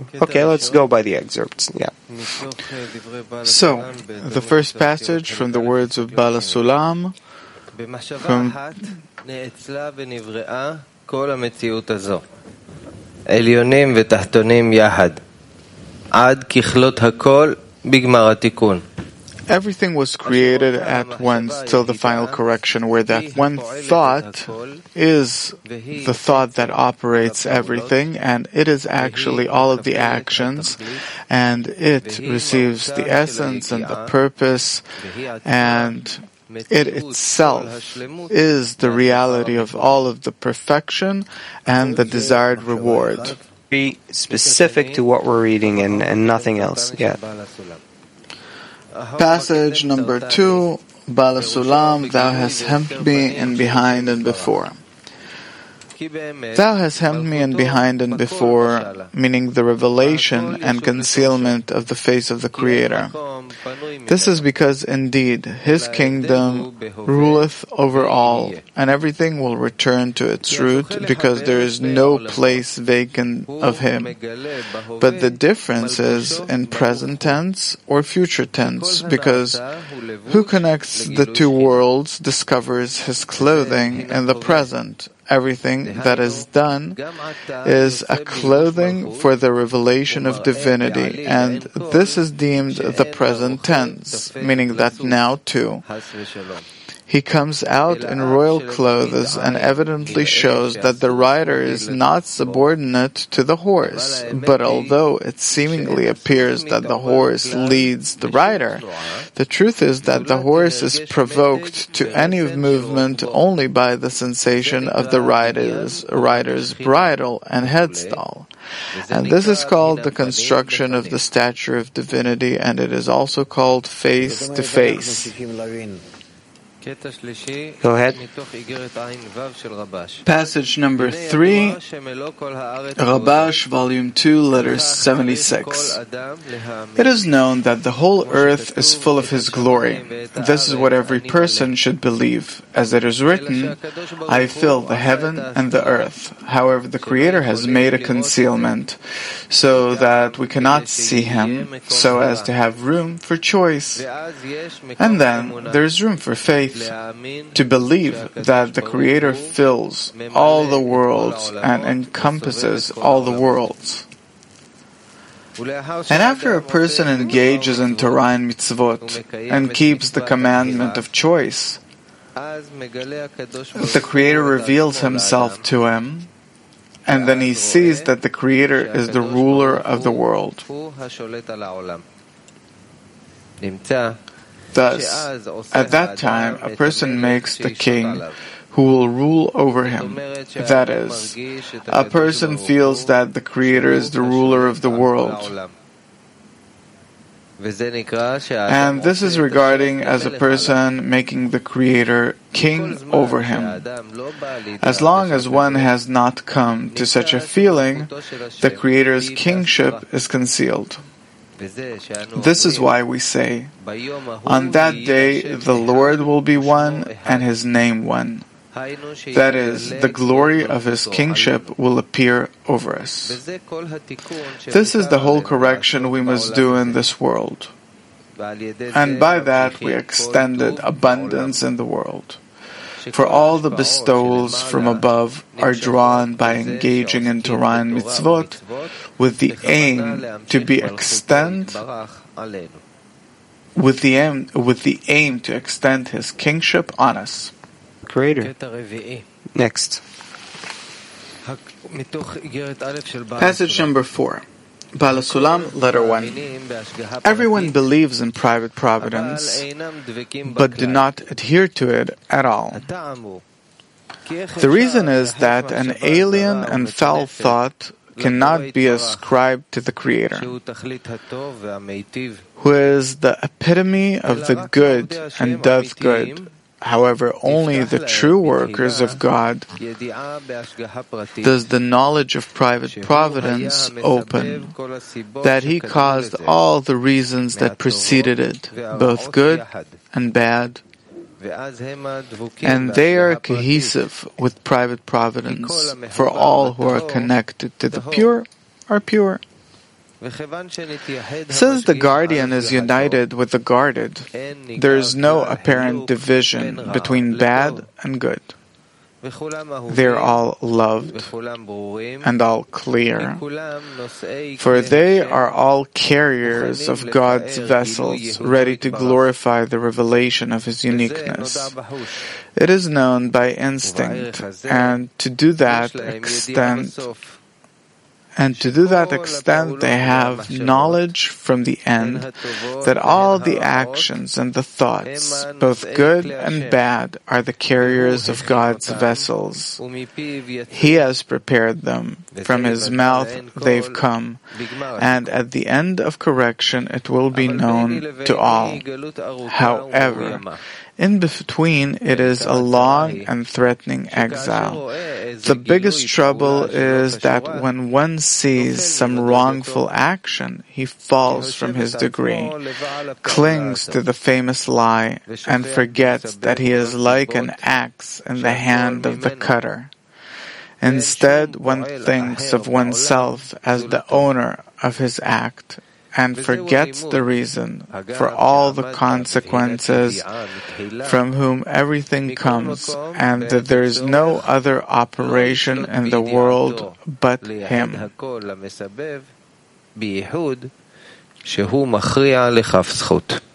Okay, let's go by the excerpts. Yeah. So, the first passage from the words of Baal HaSulam from עליונים ותחתונים יחד עד ככלות הכל בגמר התיקון. Everything was created at once till the final correction, where that one thought is the thought that operates everything, and it is actually all of the actions, and it receives the essence and the purpose, and it itself is the reality of all of the perfection and the desired reward. Be specific to what we're reading and nothing else. Yeah. Passage number 2, Baal HaSulam, thou hast hemmed me in behind and before. Thou hast hemmed me in behind and before, meaning the revelation and concealment of the face of the Creator. This is because indeed His kingdom ruleth over all, and everything will return to its root, because there is no place vacant of Him. But the difference is in present tense or future tense, because who connects the two worlds discovers His clothing in the present. Everything that is done is a clothing for the revelation of divinity, and this is deemed the present tense, meaning that now too He comes out in royal clothes and evidently shows that the rider is not subordinate to the horse. But although it seemingly appears that the horse leads the rider, the truth is that the horse is provoked to any movement only by the sensation of the rider's bridle and headstall. And this is called the construction of the stature of divinity, and it is also called face to face. Go ahead. Passage number 3, Rabash, volume 2, letter 76. It is known that the whole earth is full of His glory. This is what every person should believe. As it is written, I fill the heaven and the earth. However, the Creator has made a concealment, so that we cannot see Him, so as to have room for choice. And then there is room for faith, to believe that the Creator fills all the worlds and encompasses all the worlds. And after a person engages in Torah and mitzvot and keeps the commandment of choice, the Creator reveals Himself to him, and then he sees that the Creator is the ruler of the world. Thus, at that time, a person makes the king who will rule over him. That is, a person feels that the Creator is the ruler of the world. And this is regarding as a person making the Creator king over him. As long as one has not come to such a feeling, the Creator's kingship is concealed. This is why we say, on that day the Lord will be one and His name one. That is, the glory of His kingship will appear over us. This is the whole correction we must do in this world. And by that we extended abundance in the world. For all the bestowals from above are drawn by engaging in Torah and mitzvot with the aim to extend His kingship on us. Creator. Next. Passage number 4. Baal HaSulam, letter 1. Everyone believes in private providence, but do not adhere to it at all. The reason is that an alien and foul thought cannot be ascribed to the Creator, who is the epitome of the good and doth good. However, only the true workers of God does the knowledge of private providence open, that He caused all the reasons that preceded it, both good and bad, and they are cohesive with private providence, for all who are connected to the pure are pure. Since the guardian is united with the guarded, there is no apparent division between bad and good. They are all loved and all clear, for they are all carriers of God's vessels, ready to glorify the revelation of His uniqueness. It is known by instinct, and to do that extent they have knowledge from the end that all the actions and the thoughts, both good and bad, are the carriers of God's vessels. He has prepared them. From His mouth they've come, and at the end of correction it will be known to all. However, in between it is a long and threatening exile. The biggest trouble is that when one sees some wrongful action, he falls from his degree, clings to the famous lie, and forgets that he is like an axe in the hand of the cutter. Instead, one thinks of oneself as the owner of his act, and forgets the reason for all the consequences from whom everything comes, and that there is no other operation in the world but Him.